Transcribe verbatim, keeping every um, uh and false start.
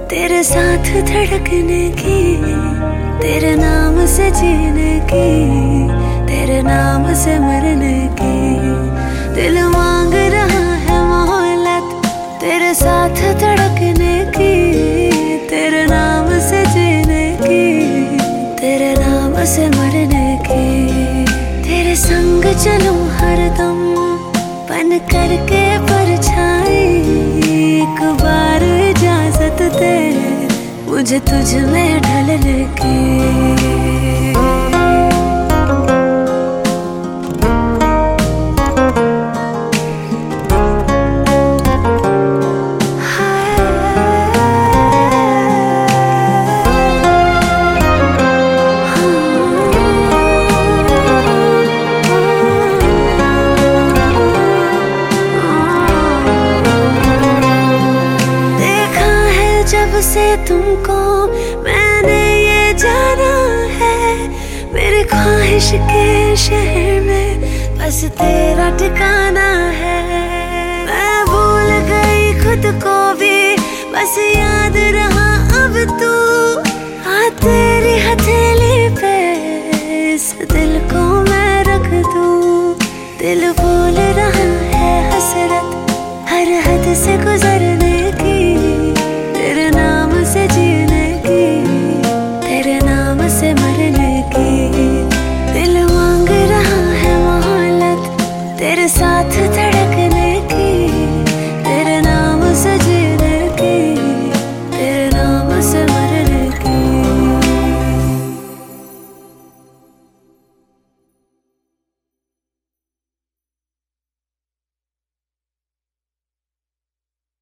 तेरे साथ धड़कने की, तेरे नाम से जीने की, तेरे नाम से मरने की। दिल मांग रहा है मोहब्बत तेरे साथ धड़कने की, तेरे नाम से जीने की, तेरे नाम से मरने की। तेरे संग चलूं हरदम बन करके परछाई, एक बार इजाजत दे मुझे तुझ में ढलने की। जब से तुमको मैंने ये जाना है, मेरी ख्वाहिश के शहर में बस तेरा ठिकाना है। मैं भूल गई खुद को भी, बस याद रहा अब तू। आ तेरी हथेली पे इस दिल को मैं रख दूं। दिल बोल रहा है हसरत हर हद से गुजरने की, तेरे नाम से जीने की, तेरे नाम से मरने की। दिल मांग रहा है मोहब्बत तेरे साथ